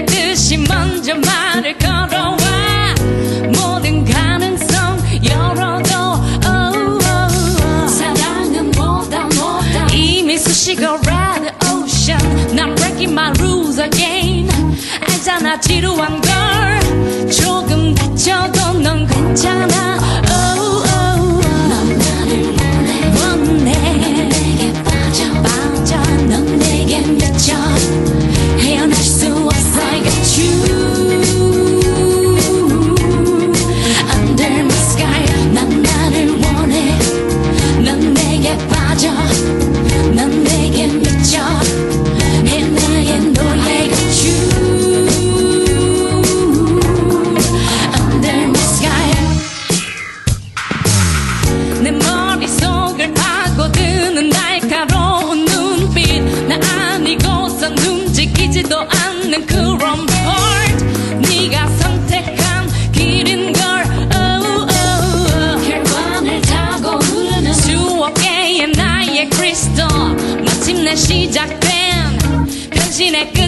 듯이 먼저 말을 걸어와 모든 가능성 열어둬. 사랑은 뭐다 이미 수식어 red ocean. Not breaking my rules again. 알잖아 지루한 걸. 조금 다쳐도 넌 괜찮아. 넌 나를 원해. 내게 빠져 넌 내게 미쳐. 헤어날 수 없어. I got you under my sky. 난 나를 원해. 넌 내게 빠져 넌 내게 미쳐. 나의 노예. I got you under my sky. 내 머릿속을 파고드는 날카로운 눈빛. 나 아니고선 움직이지도 않는 그런 part. 네가 선택한 길인 걸. 혈관을 타고 흐르는 수억 개의 나의 크리스탈. 마침내 시작된 변신의 끝.